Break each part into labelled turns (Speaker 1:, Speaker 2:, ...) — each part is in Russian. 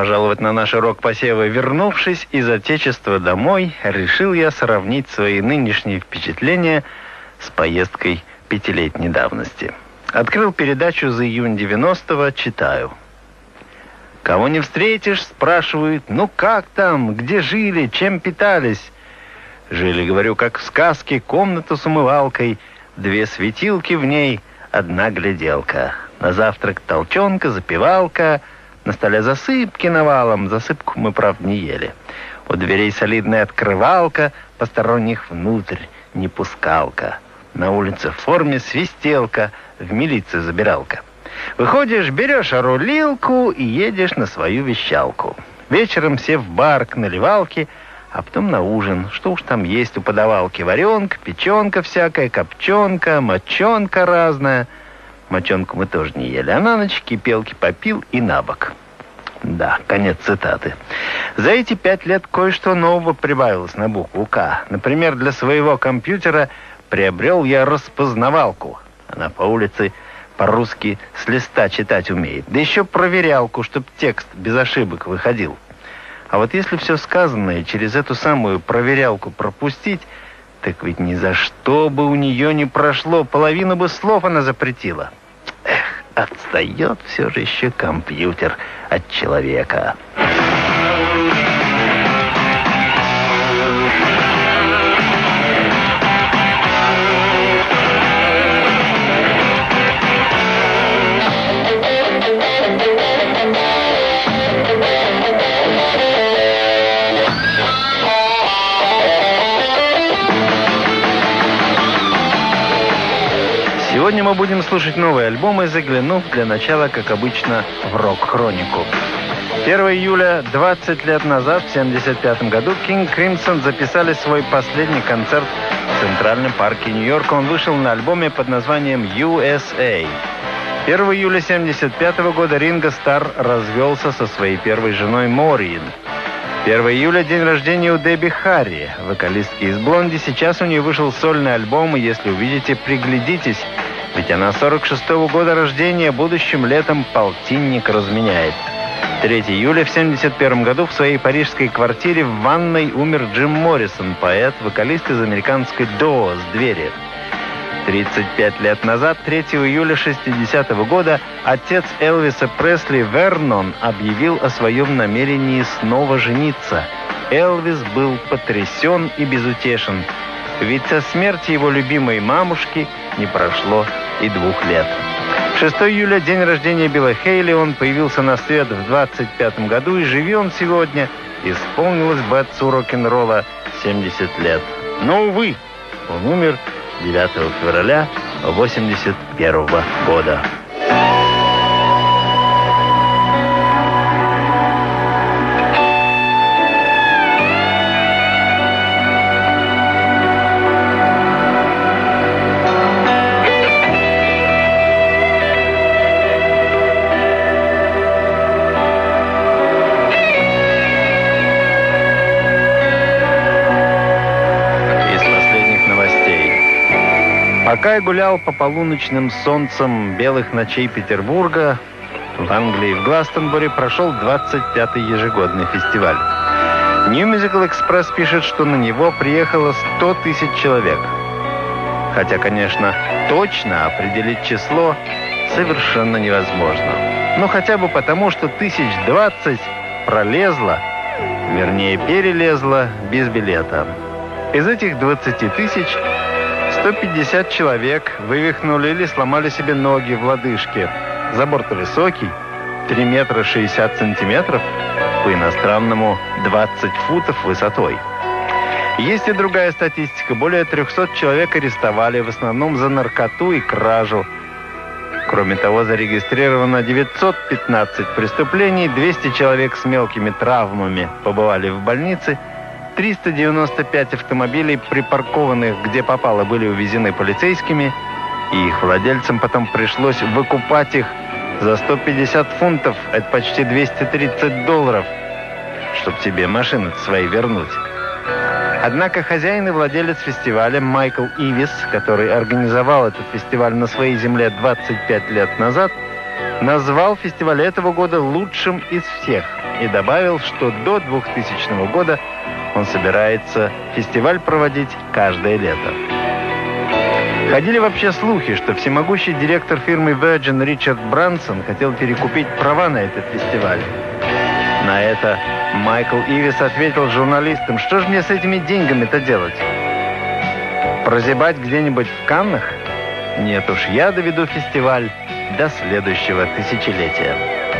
Speaker 1: пожаловать на наши рок-посевы. Вернувшись из Отечества домой, решил я сравнить свои нынешние впечатления с поездкой 5-летней давности. Открыл передачу за июнь 90-го, читаю. Кого не встретишь, спрашивают, ну как там, где жили, чем питались? Жили, говорю, как в сказке, комната с умывалкой, 2 светилки в ней, 1 гляделка. На завтрак толчонка, запивалка, на столе засыпки навалом, засыпку мы, правда, не ели. У дверей солидная открывалка, посторонних внутрь не пускалка. На улице в форме свистелка, в милицию забиралка. Выходишь, берешь рулилку и едешь на свою вещалку. Вечером все в бар к наливалке, а потом на ужин. Что уж там есть у подавалки? Варенка, печенка всякая, копченка, моченка разная. Моченку мы тоже не ели. А на ночь кипелки попил и набок. Да, конец цитаты. За эти 5 лет кое-что нового прибавилось на букву «К». Например, для своего компьютера приобрел я распознавалку. Она по улице по-русски с листа читать умеет. Да еще проверялку, чтобы текст без ошибок выходил. А вот если все сказанное через эту самую проверялку пропустить, так ведь ни за что бы у нее не прошло. Половину бы слов она запретила. Эх, отстает все же еще компьютер от человека. Сегодня мы будем слушать новые альбомы, заглянув для начала, как обычно, в рок-хронику. 1 июля 20 лет назад, в 1975 году, King Crimson записали свой последний концерт в Центральном парке Нью-Йорка. Он вышел на альбоме под названием USA. 1 июля 1975 года Ринго Старр развелся со своей первой женой Морин. 1 июля день рождения у Дебби Харри, вокалистки из Блонди. Сейчас у нее вышел сольный альбом, и если увидите, приглядитесь, ведь она 46-го года рождения, будущим летом полтинник разменяет. 3 июля в 1971 году в своей парижской квартире в ванной умер Джим Моррисон, поэт, вокалист из американской Doors «Двери». 35 лет назад, 3 июля 60-го года, отец Элвиса Пресли Вернон объявил о своем намерении снова жениться. Элвис был потрясен и безутешен, ведь со смерти его любимой мамушки не прошло и 2 лет. 6 июля день рождения Билла Хейли, он появился на свет в 25 году, и живи он сегодня, исполнилось бы отцу рок-н-ролла 70 лет. Но, увы, он умер 9 февраля 1981 года. Пока я гулял по полуночным солнцем белых ночей Петербурга, в Англии, в Гластонбури прошел 25-й ежегодный фестиваль. New Musical Express пишет, что на него приехало 100 тысяч человек. Хотя, конечно, точно определить число совершенно невозможно. Но хотя бы потому, что 20 пролезло, вернее, перелезло без билета. Из этих 20 тысяч 150 человек вывихнули или сломали себе ноги в лодыжке. Забор-то высокий, 3 метра 60 сантиметров, по-иностранному 20 футов высотой. Есть и другая статистика. Более 300 человек арестовали, в основном за наркоту и кражу. Кроме того, зарегистрировано 915 преступлений, 200 человек с мелкими травмами побывали в больнице, 395 автомобилей, припаркованных где попало, были увезены полицейскими, и их владельцам потом пришлось выкупать их за 150 фунтов, это почти $230, чтобы себе машины свои вернуть. Однако хозяин и владелец фестиваля Майкл Ивис, который организовал этот фестиваль на своей земле 25 лет назад, назвал фестиваль этого года лучшим из всех и добавил, что до 2000 года он собирается фестиваль проводить каждое лето. Ходили вообще слухи, что всемогущий директор фирмы Virgin Ричард Брансон хотел перекупить права на этот фестиваль. На это Майкл Ивис ответил журналистам: что же мне с этими деньгами-то делать? Прозябать где-нибудь в Каннах? Нет уж, я доведу фестиваль до следующего тысячелетия.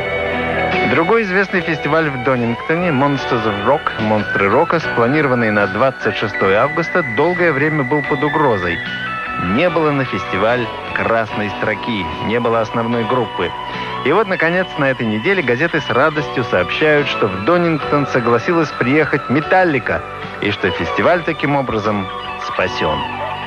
Speaker 1: Другой известный фестиваль в Донингтоне, Monsters of Rock, «Монстры рока», спланированный на 26 августа, долгое время был под угрозой. Не было на фестиваль красной строки, не было основной группы. И вот, наконец, на этой неделе газеты с радостью сообщают, что в Донингтон согласилась приехать «Металлика», и что фестиваль таким образом спасен.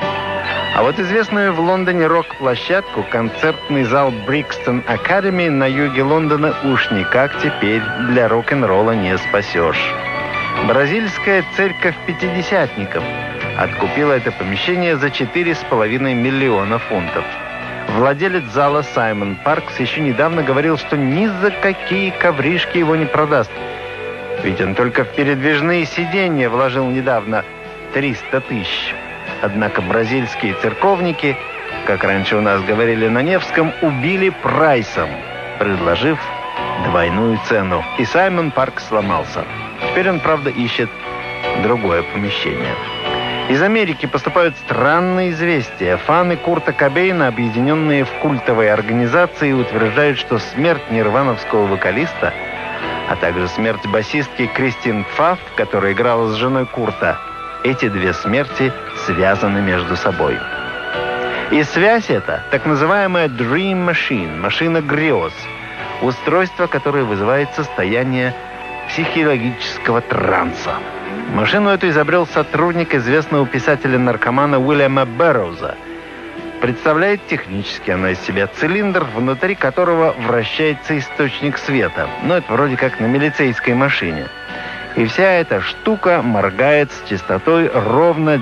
Speaker 1: А вот известную в Лондоне рок-площадку, концертный зал Brixton Academy на юге Лондона, уж никак теперь для рок-н-ролла не спасешь. Бразильская церковь пятидесятников откупила это помещение за 4,5 миллиона фунтов. Владелец зала Саймон Паркс еще недавно говорил, что ни за какие ковришки его не продаст. Ведь он только в передвижные сиденья вложил недавно 300 тысяч. Однако бразильские церковники, как раньше у нас говорили на Невском, убили прайсом, предложив двойную цену. И Саймон Паркс сломался. Теперь он, правда, ищет другое помещение. Из Америки поступают странные известия. Фаны Курта Кобейна, объединенные в культовой организации, утверждают, что смерть нирвановского вокалиста, а также смерть басистки Кристин Пфафф, которая играла с женой Курта, эти две смерти связаны между собой. И связь эта так называемая Dream Machine, машина грез, устройство, которое вызывает состояние психологического транса. Машину эту изобрел сотрудник известного писателя-наркомана Уильяма Берроуза. Представляет технически она из себя цилиндр, внутри которого вращается источник света. Но это вроде как на милицейской машине. И вся эта штука моргает с частотой ровно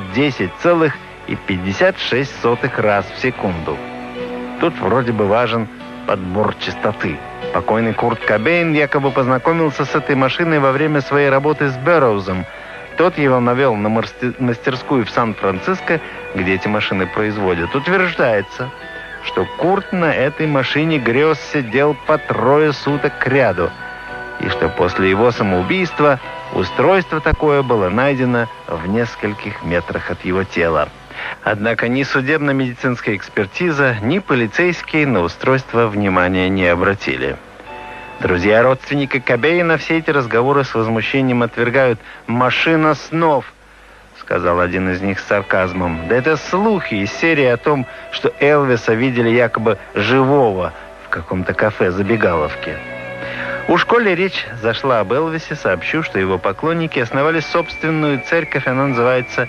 Speaker 1: 10,56 раз в секунду. Тут вроде бы важен подбор частоты. Покойный Курт Кобейн якобы познакомился с этой машиной во время своей работы с Берроузом. Тот его навел на мастерскую в Сан-Франциско, где эти машины производят. Утверждается, что Курт на этой машине грез сидел по 3 суток кряду, и что после его самоубийства устройство такое было найдено в нескольких метрах от его тела. Однако ни судебно-медицинская экспертиза, ни полицейские на устройство внимания не обратили. Друзья родственника Кобейна все эти разговоры с возмущением отвергают. «Машина снов», — сказал один из них с сарказмом. Да это слухи из серии о том, что Элвиса видели якобы живого в каком-то кафе-забегаловке. Уж коли речь зашла об Элвисе, сообщу, что его поклонники основали собственную церковь. Она называется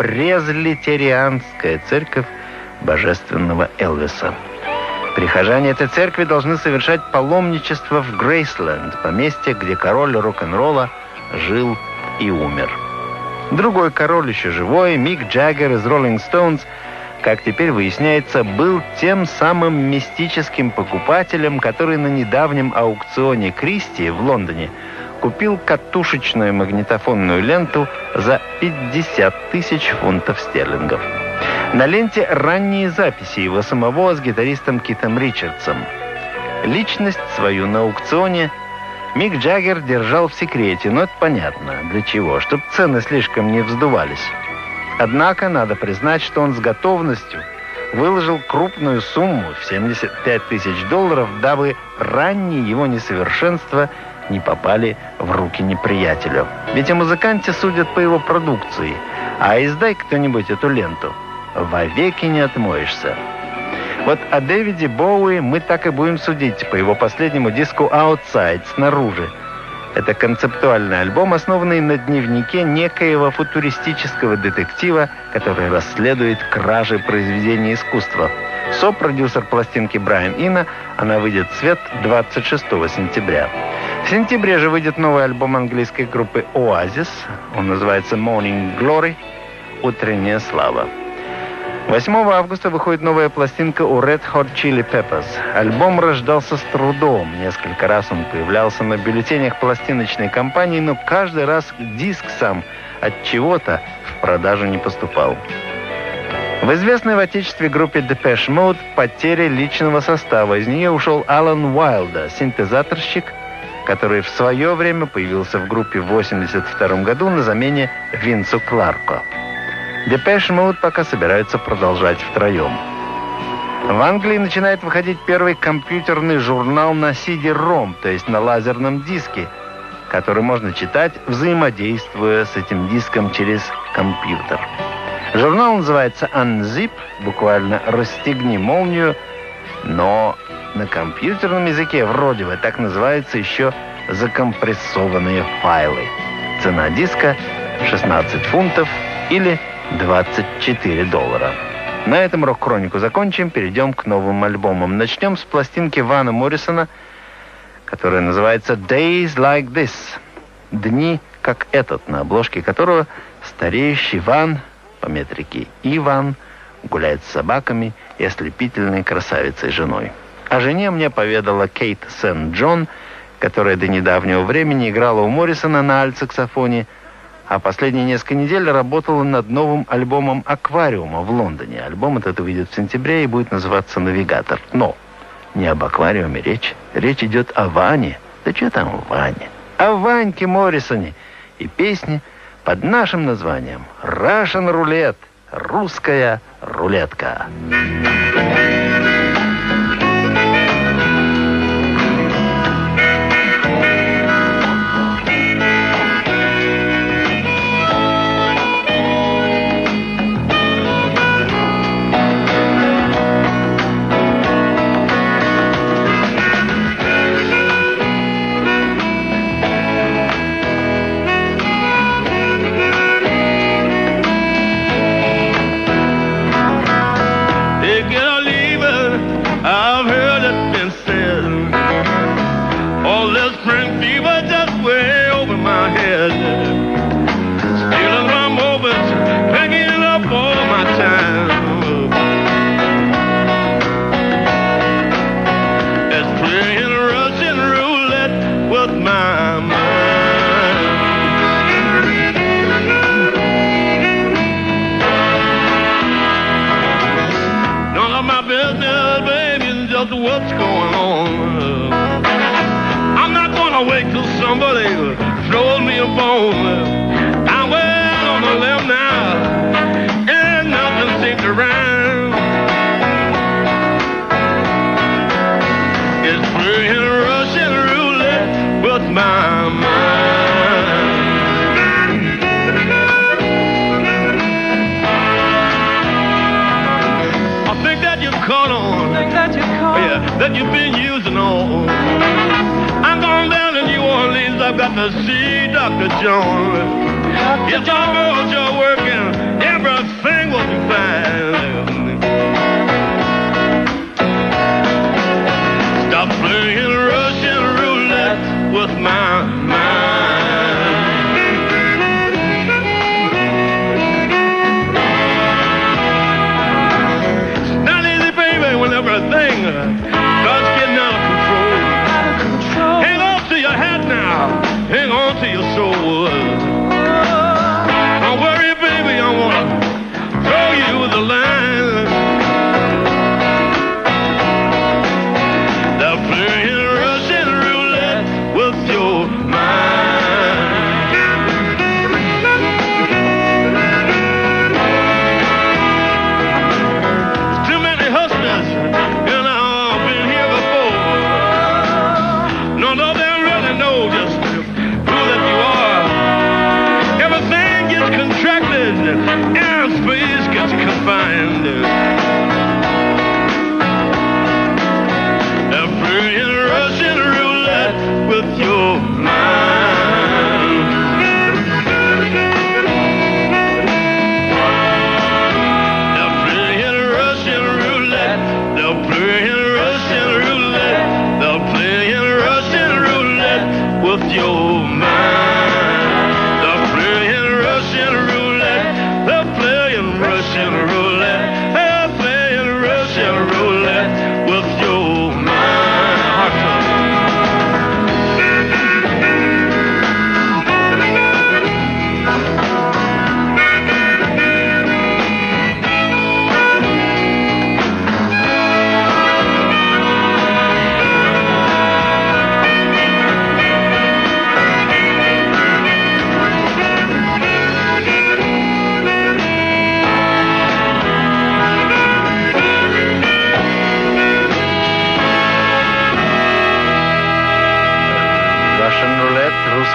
Speaker 1: Презлитерианская церковь Божественного Элвиса. Прихожане этой церкви должны совершать паломничество в Грейсленд, поместье, где король рок-н-ролла жил и умер. Другой король, еще живой, Мик Джаггер из Rolling Stones, как теперь выясняется, был тем самым мистическим покупателем, который на недавнем аукционе Кристи в Лондоне купил катушечную магнитофонную ленту за 50 тысяч фунтов стерлингов. На ленте ранние записи его самого с гитаристом Китом Ричардсом. Личность свою на аукционе Мик Джаггер держал в секрете, но это понятно, для чего, чтобы цены слишком не вздувались. Однако надо признать, что он с готовностью выложил крупную сумму в $75 тысяч, дабы ранние его несовершенства не попали в руки неприятелю. Ведь о музыканте судят по его продукции, а издай кто-нибудь эту ленту, вовеки не отмоешься. Вот о Дэвиде Боуи мы так и будем судить по его последнему диску «Outside», «Снаружи». Это концептуальный альбом, основанный на дневнике некоего футуристического детектива, который расследует кражи произведений искусства. Сопродюсер пластинки Брайан Ина, она выйдет в свет 26 сентября. В сентябре же выйдет новый альбом английской группы Oasis. Он называется «Morning Glory», «Утренняя слава». 8 августа выходит новая пластинка у Red Hot Chili Peppers. Альбом рождался с трудом. Несколько раз он появлялся на бюллетенях пластиночной компании, но каждый раз диск сам от чего-то в продажу не поступал. В известной в отечестве группе Depeche Mode потеря личного состава. Из нее ушел Алан Уайлда, синтезаторщик, который в свое время появился в группе в 1982 году на замене Винсу Кларку. Depeche Mode пока собираются продолжать втроем. В Англии начинает выходить первый компьютерный журнал на CD-ROM, то есть на лазерном диске, который можно читать, взаимодействуя с этим диском через компьютер. Журнал называется Unzip, буквально «расстегни молнию», но на компьютерном языке вроде бы так называется еще закомпрессованные файлы. Цена диска 16 фунтов или $24. На этом рок-хронику закончим, перейдем к новым альбомам. Начнем с пластинки Вана Моррисона, которая называется Days Like This. Дни, как этот, на обложке которого стареющий Ван, по метрике Иван, гуляет с собаками и ослепительной красавицей женой. О жене мне поведала Кейт Сент-Джон, которая до недавнего времени играла у Моррисона на альт-саксофоне, а последние несколько недель работала над новым альбомом «Аквариума» в Лондоне. Альбом этот выйдет в сентябре и будет называться «Навигатор». Но не об аквариуме речь. Речь идет о Ване. Да что там о Ване? О Ваньке Моррисоне. И песни под нашим названием «Russian Roulette». Русская рулетка.
Speaker 2: What's going on? I'm not gonna wait till somebody throws me a bone. I'm well on the limb now, and nothing seems to rhyme. It's playing Russian roulette with my mind. I think that you've caught on. That you've been using on. I'm going down to New Orleans. I've got to see Dr. Jones. If y'all girls you're working, everything will be fine. Stop playing Russian roulette with my mind. It's not easy, baby, when everything starts getting out of control. Hang on to your hat now. Hang on to your soul. Don't worry, baby, I want to throw you the line. They're playing Russian roulette with your mind. There's too many hustlers, and I've been here before. No, they really know just who that you are. Everything gets contracted, and space gets confined. They're playing Russian roulette with your mind. They're playing Russian roulette. They're playing Russian roulette. They're playing Russian roulette with your mind. They're playing Russian roulette. They're playing Russian roulette.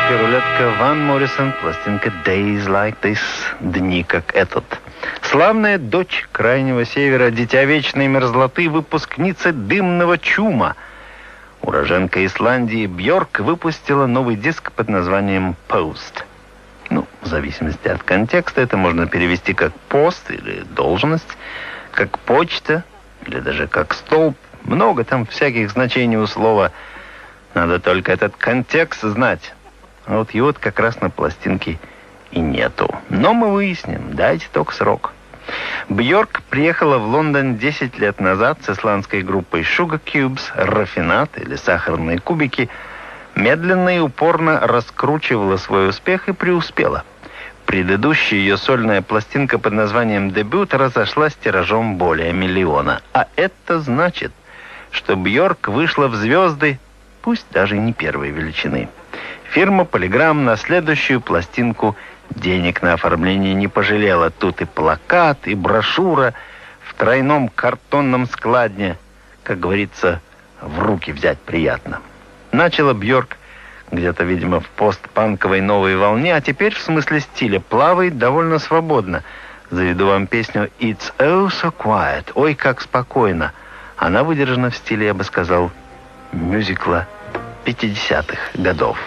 Speaker 1: русский рулетка Ван Моррисон, пластинка Days Like This, дни как этот. Славная дочь Крайнего Севера, дитя вечной мерзлоты, выпускница дымного чума. Уроженка Исландии Бьорк выпустила новый диск под названием Post. В зависимости от контекста, это можно перевести как пост или должность, как почта или даже как столб. Много там всяких значений у слова. Надо только этот контекст знать. А вот его как раз на пластинке и нету. Но мы выясним. Дайте только срок. Бьорк приехала в Лондон 10 лет назад с исландской группой Sugar Cubes, рафинат или сахарные кубики. Медленно и упорно раскручивала свой успех и преуспела. Предыдущая ее сольная пластинка под названием «Дебют» разошлась тиражом более 1 миллиона. А это значит, что Бьорк вышла в звезды, пусть даже не первой величины. Фирма Polygram на следующую пластинку денег на оформление не пожалела. Тут и плакат, и брошюра в тройном картонном складне. Как говорится, в руки взять приятно. Начала Бьорк где-то, видимо, в постпанковой новой волне, а теперь в смысле стиля плавает довольно свободно. Заведу вам песню «It's oh so quiet», «Ой, как спокойно». Она выдержана в стиле, я бы сказал, мюзикла 50-х годов.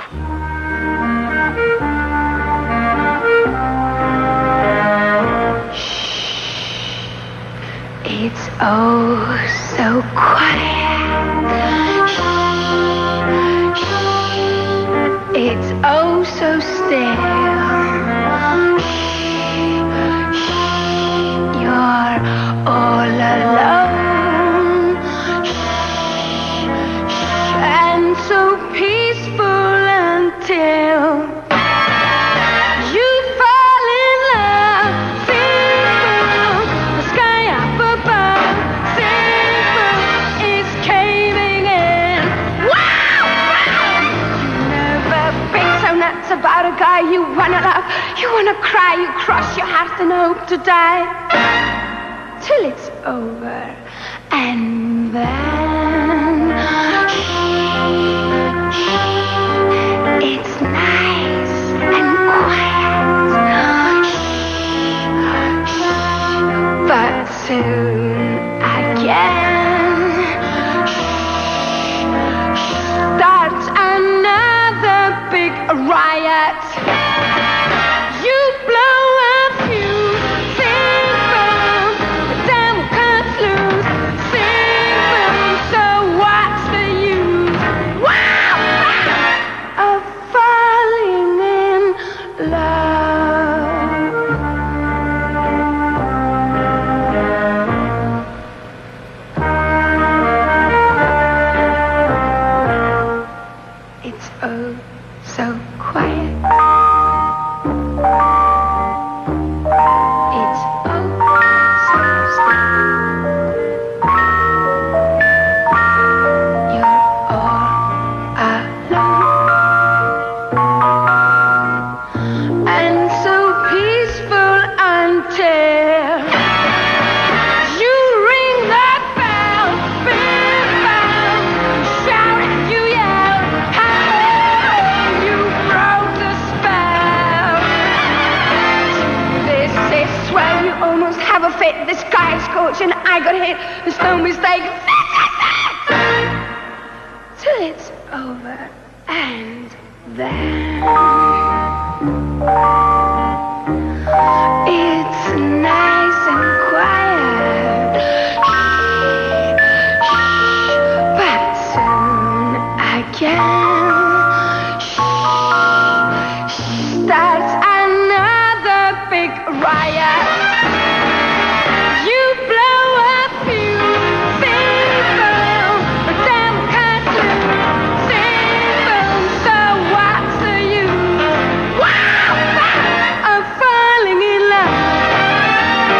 Speaker 3: It's oh so quiet. It's oh so still. You're all alone. And so peaceful until you fall in love. Simple, the sky up above. Simple is caving in. Wow! Nuts about a guy you wanna love, you wanna cry, you cross your heart and hope to die till it's over, and then it's nice and quiet, but soon again starts another big riot. You blow a fuse, simple, the devil cuts loose, simple, so what's the use? Wow! Of falling in love. It's oh so quiet. It's oh so still. You're all alone, and so peaceful until you ring that bell, big bell, shout and you yell, how you broke the spell. This is where you almost have a fit. The sky is scorching, I got hit. There's no mistake. Till it's over, and then it's nice and quiet. But soon again starts another big riot. You blow a fuse, simple, but them can't do. Simple, so what's the use? Wow! Of falling in love.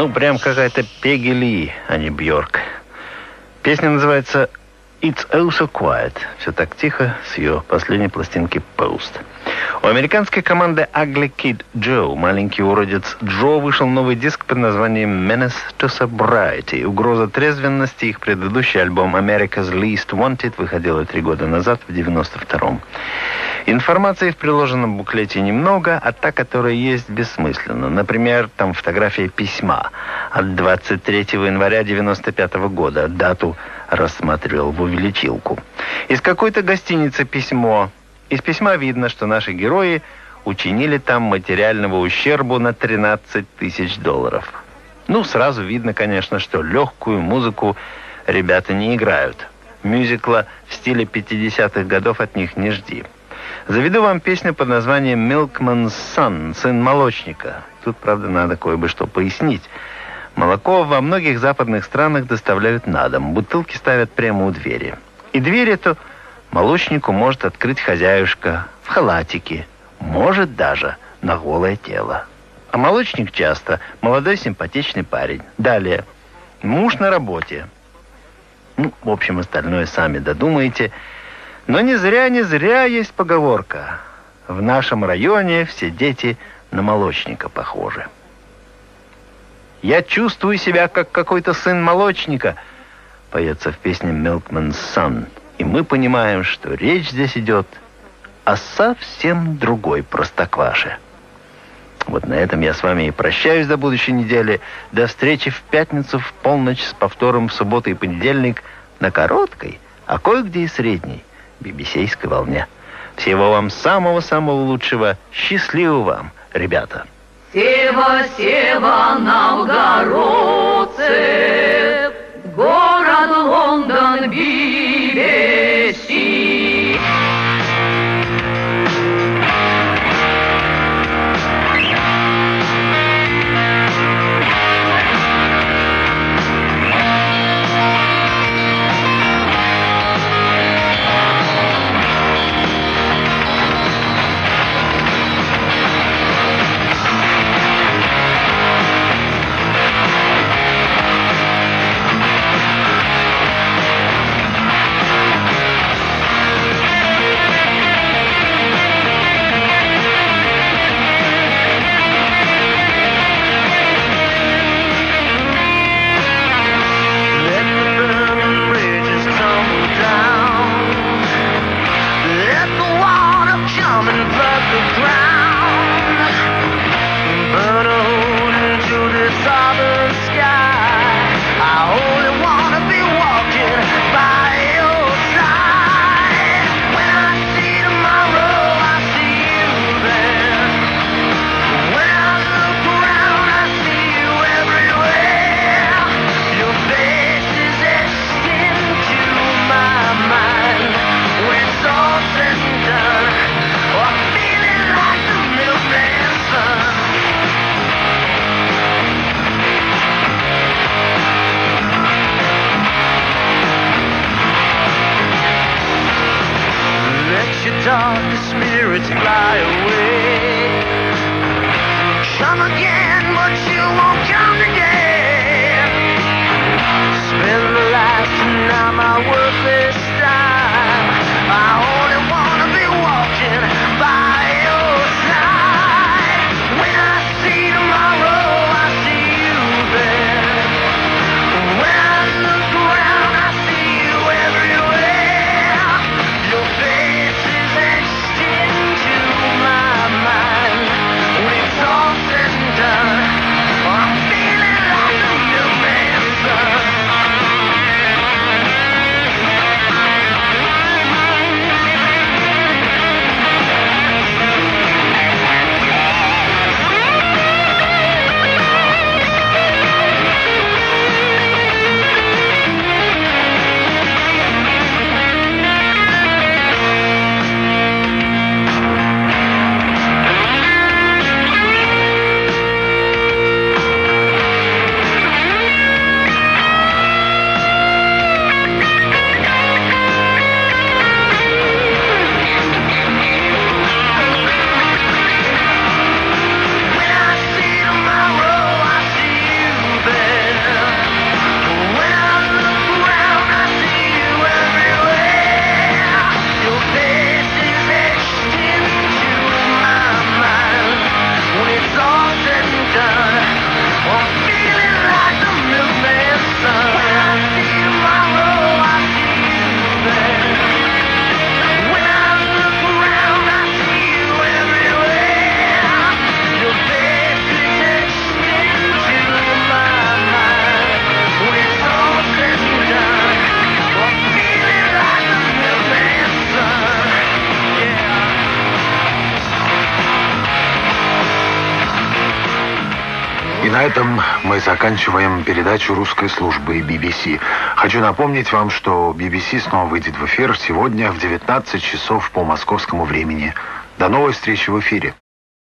Speaker 1: Ну, прям какая-то Пегги Ли, а не Бьорк. Песня называется «It's Oh So Quiet». Все так тихо, с ее последней пластинки «Post». У американской команды Ugly Kid Joe, маленький уродец Джо, вышел новый диск под названием Menace to Sobriety. Угроза трезвенности. Их предыдущий альбом America's Least Wanted выходил 3 года назад, в 92-м. Информации в приложенном буклете немного, а та, которая есть, бессмысленна. Например, там фотография письма от 23 января 95 года. Дату рассматривал в увеличилку. Из какой-то гостиницы письмо. Из письма видно, что наши герои учинили там материального ущербу на $13 тысяч. Ну, сразу видно, конечно, что легкую музыку ребята не играют. Мюзикла в стиле 50-х годов от них не жди. Заведу вам песню под названием «Milkman's Son», «Сын молочника». Тут, правда, надо кое-что пояснить. Молоко во многих западных странах доставляют на дом. Бутылки ставят прямо у двери. И дверь эту молочнику может открыть хозяюшка в халатике. Может даже на голое тело. А молочник часто молодой симпатичный парень. Далее. Муж на работе. Ну, в общем, остальное сами додумаете. Но не зря есть поговорка. В нашем районе все дети на молочника похожи. «Я чувствую себя, как какой-то сын молочника», поется в песне «Milkman's Son». И мы понимаем, что речь здесь идет о совсем другой простокваше. Вот на этом я с вами и прощаюсь до будущей недели. До встречи в пятницу в полночь с повтором в субботу и понедельник на короткой, а кое-где и средней BBC-ской волне. Всего вам самого-самого лучшего. Счастливо вам, ребята.
Speaker 4: Сева, сева, новгородцы, город Лондон, BBC.
Speaker 2: Dark spirits fly away. Come again, but you won't come again. Spend the last night my worthless time. I only wanna be walking by your side. When I see tomorrow, I see you there. When I look around, I see you everywhere. Your face is etched into my mind. When it's all said and done, I'm feeling like a young man's son.
Speaker 5: На этом мы заканчиваем передачу русской службы BBC. Хочу напомнить вам, что BBC снова выйдет в эфир сегодня в 19 часов по московскому времени. До новой встречи в эфире.